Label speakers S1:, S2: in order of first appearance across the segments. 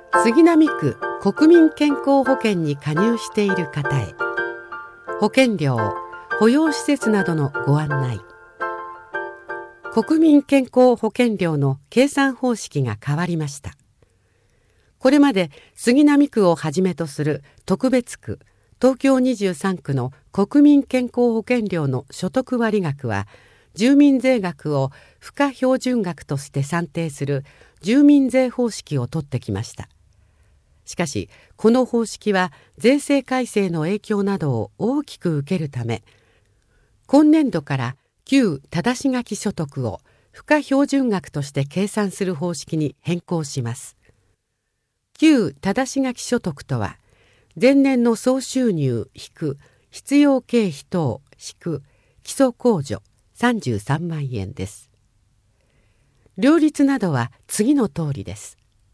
S1: 杉並区国民健康保険に加入している方へ、保険料、保養施設などのご案内。国民健康保険料の計算方式が変わりました。これまで杉並区をはじめとする特別区、東京23区の国民健康保険料の所得割額は、住民税額を付加標準額として算定する住民税方式を取ってきました。しかし、この方式は税制改正の影響などを大きく受けるため、今年度から旧ただし書き所得を付加標準額として計算する方式に変更します。旧ただし書き所得とは、前年の総収入引く必要経費等引く基礎控除33万円です。両立などは次の通りです。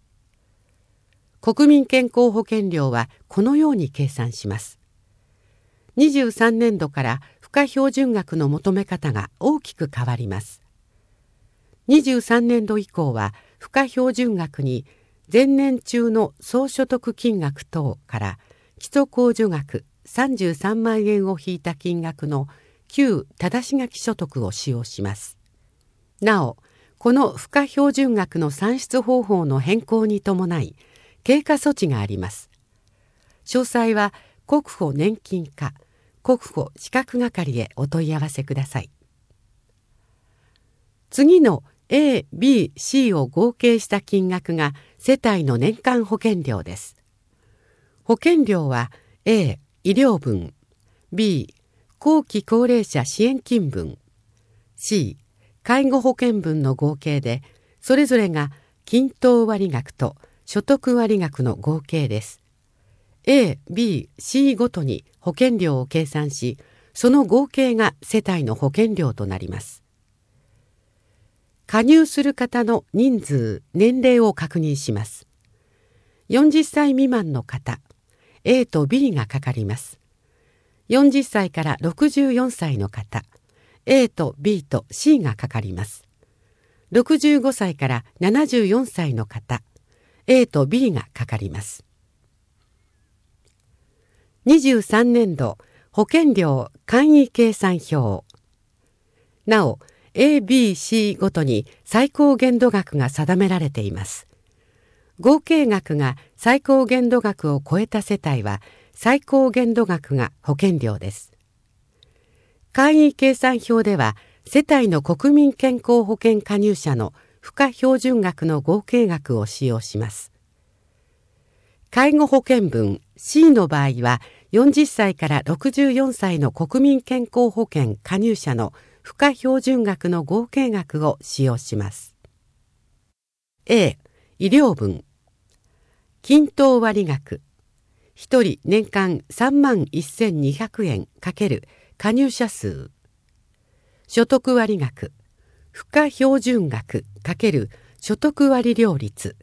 S1: 国民健康保険料はこのように計算します。23年度から付加標準額の求め方が大きく変わります。23年度以降は付加標準額に前年中の総所得金額等から基礎控除額33万円を引いた金額の旧ただし書き所得を使用します。なお、この付加標準額の算出方法の変更に伴い、経過措置があります。詳細は国保年金課国保資格係へお問い合わせください。次の A、B、C を合計した金額が世帯の年間保険料です。保険料は A、医療分、B、後期高齢者支援金分、C、介護保険分の合計で、それぞれが均等割額と所得割額の合計です。A、B、C ごとに保険料を計算し、その合計が世帯の保険料となります。加入する方の人数、年齢を確認します。40歳未満の方、A と B がかかります。40歳から64歳の方、A と B と C がかかります。65歳から74歳の方、A と B がかかります。23年度保険料簡易計算表。なお、A、B、C ごとに最高限度額が定められています。合計額が最高限度額を超えた世帯は、最高限度額が保険料です。簡易計算表では、世帯の国民健康保険加入者の付加標準額の合計額を使用します。介護保険分 C の場合は、40歳から64歳の国民健康保険加入者の付加標準額の合計額を使用します。A、医療分。均等割額。1人年間31,200円×加入者数。所得割額。付加標準額×所得割料率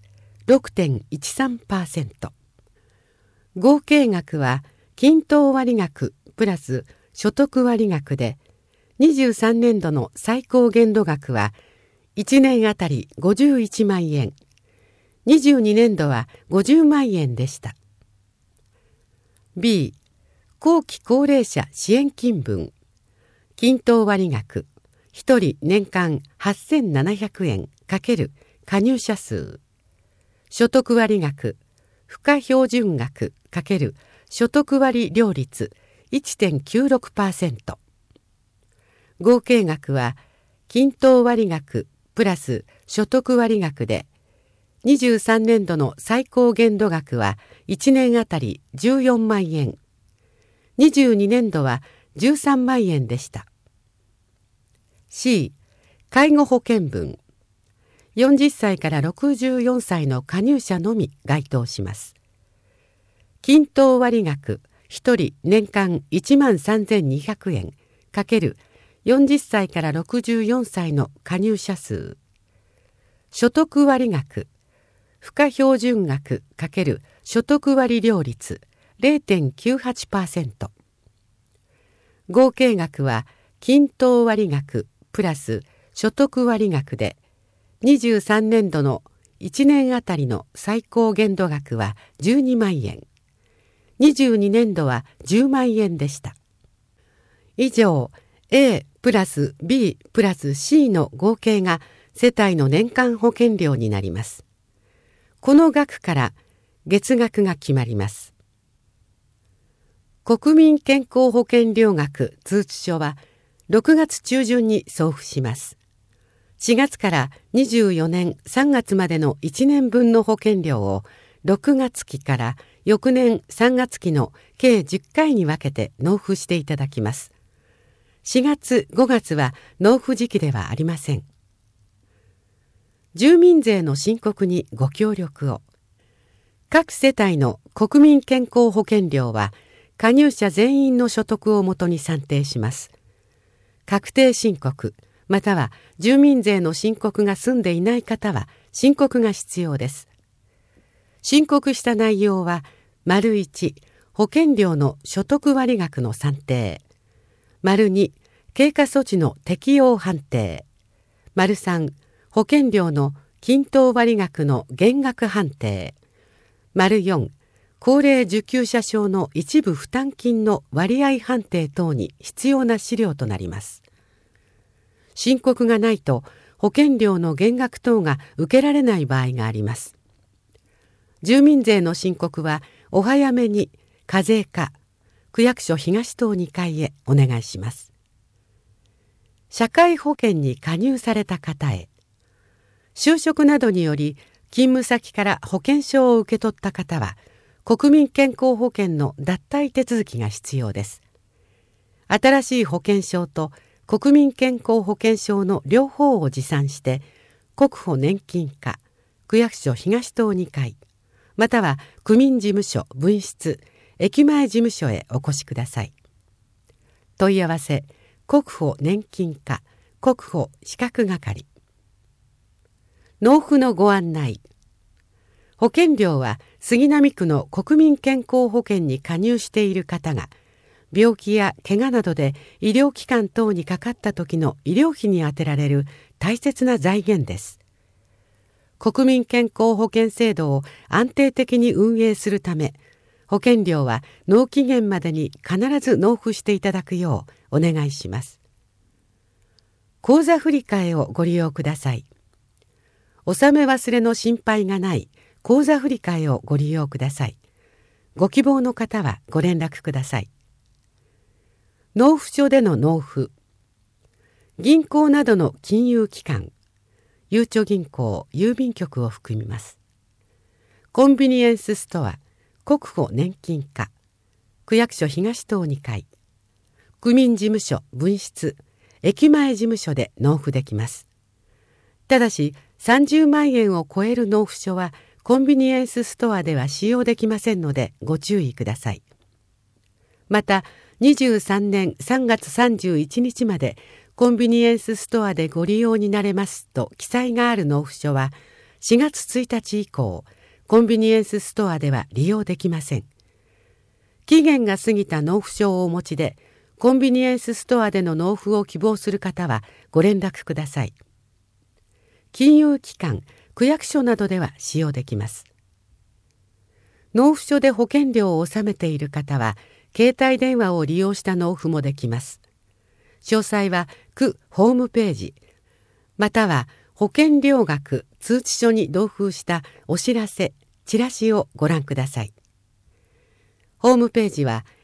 S1: 6.13%。合計額は均等割額プラス所得割額で、23年度の最高限度額は1年あたり51万円、22年度は50万円でした。B、後期高齢者支援金分。均等割額。1人年間8,700円×加入者数。所得割額。付加標準額×所得割料率 1.96%。合計額は均等割額プラス所得割額で、23年度の最高限度額は1年あたり14万円、22年度は13万円でした。C、介護保険分。40歳から64歳の加入者のみ該当します。均等割額1人年間13,200円×40歳から64歳の加入者数。所得割額。付加標準額×所得割料率 0.98%。合計額は均等割額プラス所得割額で、23年度の 1年あたりの最高限度額は12万円。22年度は10万円でした。以上、A プラス B プラス C の合計が世帯の年間保険料になります。この額から月額が決まります。国民健康保険料額通知書は6月中旬に送付します。4月から24年3月までの1年分の保険料を6月期から翌年3月期の計10回に分けて納付していただきます。4月5月は納付時期ではありません。住民税の申告にご協力を。各世帯の国民健康保険料は加入者全員の所得をもとに算定します。確定申告または住民税の申告が済んでいない方は申告が必要です。申告した内容は ① 保険料の所得割額の算定、②経過措置の適用判定、③保険料の均等割額の減額判定、④高齢受給者証の一部負担金の割合判定等に必要な資料となります。申告がないと保険料の減額等が受けられない場合があります。住民税の申告はお早めに課税課、区役所東棟2階へお願いします。社会保険に加入された方へ。就職などにより勤務先から保険証を受け取った方は国民健康保険の脱退手続きが必要です。新しい保険証と国民健康保険証の両方を持参して国保年金課、区役所東棟2階または区民事務所分室、駅前事務所へお越しください。問い合わせ国保年金課国保資格係。納付のご案内。保険料は杉並区の国民健康保険に加入している方が病気や怪我などで医療機関等にかかった時の医療費に充てられる大切な財源です。国民健康保険制度を安定的に運営するため、保険料は納期限までに必ず納付していただくようお願いします。口座振替をご利用ください。納め忘れの心配がない口座振替をご利用ください。ご希望の方はご連絡ください。納付書での納付。銀行などの金融機関、ゆうちょ銀行、郵便局を含みます。コンビニエンスストア、国保年金課、区役所東棟2階、区民事務所分室、駅前事務所で納付できます。ただし30万円を超える納付書はコンビニエンスストアでは使用できませんのでご注意ください。また23年3月31日までコンビニエンスストアでご利用になれますと記載がある納付書は4月1日以降コンビニエンスストアでは利用できません。期限が過ぎた納付書をお持ちでコンビニエンスストアでの納付を希望する方はご連絡ください。金融機関、区役所などでは使用できます。納付書で保険料を納めている方は携帯電話を利用した納付もできます。詳細は区ホームページ、または保険料額通知書に同封したお知らせ、チラシをご覧ください。ホームページは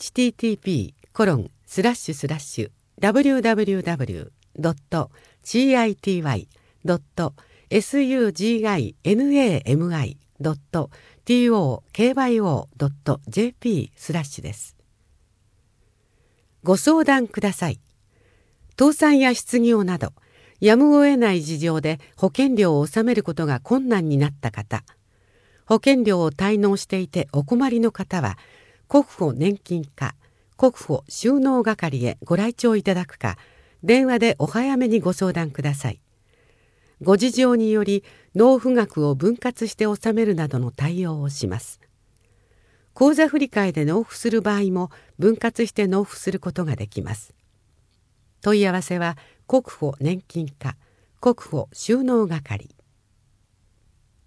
S1: http://www.cityy.suginami.tokyo.jp/ です。ご相談ください。倒産や失業などやむを得ない事情で保険料を納めることが困難になった方、保険料を滞納していてお困りの方は国保年金課、国保収納係へご来庁いただくか、電話でお早めにご相談ください。ご事情により納付額を分割して納めるなどの対応をします。口座振替で納付する場合も分割して納付することができます。問い合わせは国保年金課、国保収納係。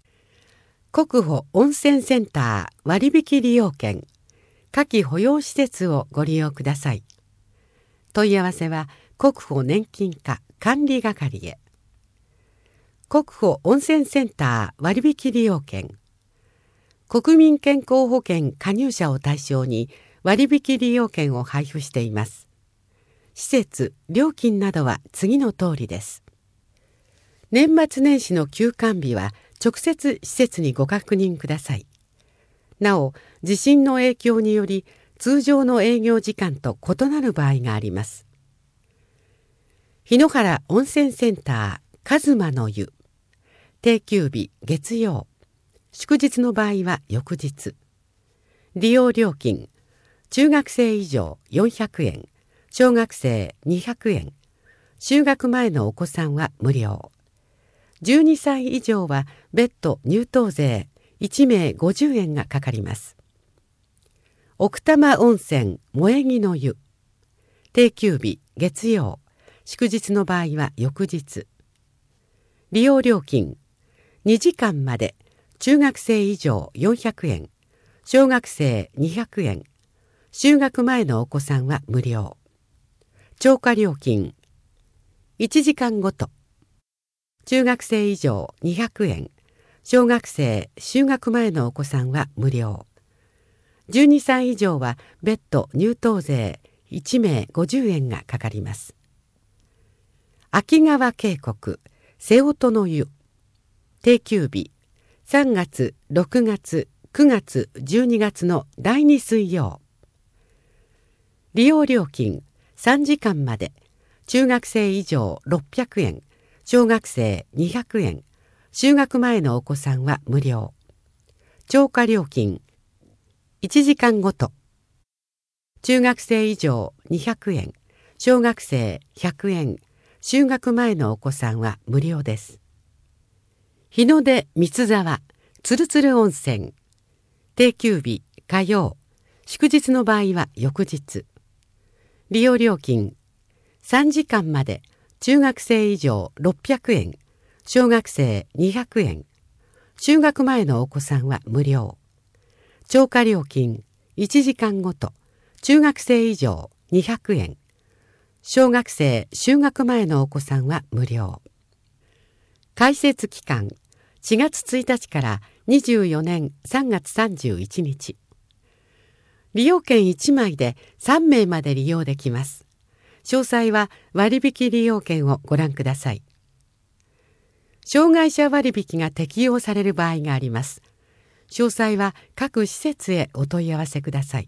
S1: 国保温泉センター割引利用券、夏季保養施設をご利用ください。問い合わせは国保年金課管理係へ。国保温泉センター割引利用券。国民健康保険加入者を対象に割引利用券を配布しています。施設、料金などは次の通りです。年末年始の休館日は直接施設にご確認ください。なお、地震の影響により通常の営業時間と異なる場合があります。日野原温泉センターカズマの湯。定休日月曜。祝日の場合は翌日。利用料金、中学生以上400円、小学生200円、就学前のお子さんは無料。12歳以上は別途入湯税1名50円がかかります。奥多摩温泉萌木の湯。定休日月曜、祝日の場合は翌日。利用料金、2時間まで中学生以上400円、小学生200円、就学前のお子さんは無料。超過料金、1時間ごと。中学生以上200円、小学生就学前のお子さんは無料。12歳以上は別途入湯税1名50円がかかります。秋川渓谷瀬音の湯。定休日3月、6月、9月、12月の第2水曜。利用料金3時間まで中学生以上600円、小学生200円、就学前のお子さんは無料。超過料金、1時間ごと。中学生以上200円、小学生100円、就学前のお子さんは無料です。日の出三沢つるつる温泉。定休日火曜、祝日の場合は翌日。利用料金、3時間まで中学生以上600円、小学生200円、就学前のお子さんは無料。超過料金、1時間ごと中学生以上200円、小学生就学前のお子さんは無料。開設期間、4月1日から24年3月31日。利用券1枚で3名まで利用できます。詳細は割引利用券をご覧ください。障害者割引が適用される場合があります。詳細は各施設へお問い合わせください。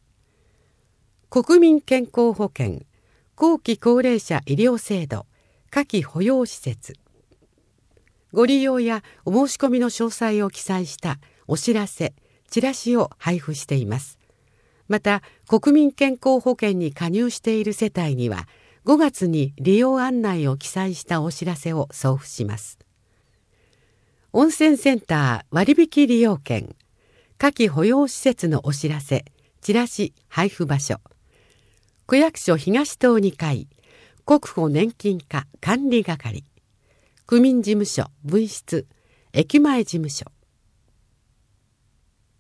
S1: 国民健康保険後期高齢者医療制度夏季保養施設。ご利用やお申し込みの詳細を記載したお知らせ、チラシを配布しています。また、国民健康保険に加入している世帯には、5月に利用案内を記載したお知らせを送付します。温泉センター割引利用券、夏季保養施設のお知らせ、チラシ配布場所、区役所東棟2階、国保年金課管理係、区民事務所分室、駅前事務所。